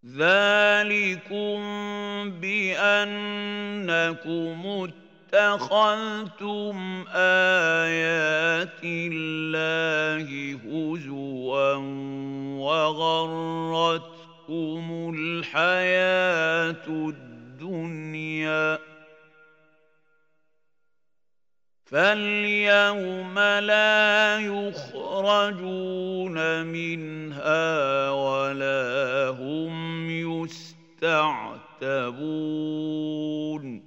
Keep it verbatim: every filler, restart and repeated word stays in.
ذلكم بأنكم اتخذتم آيات الله هزوا وغرتكم الحياة الدنيا فاليوم لا يخرجون منها ولا هم يستعتبون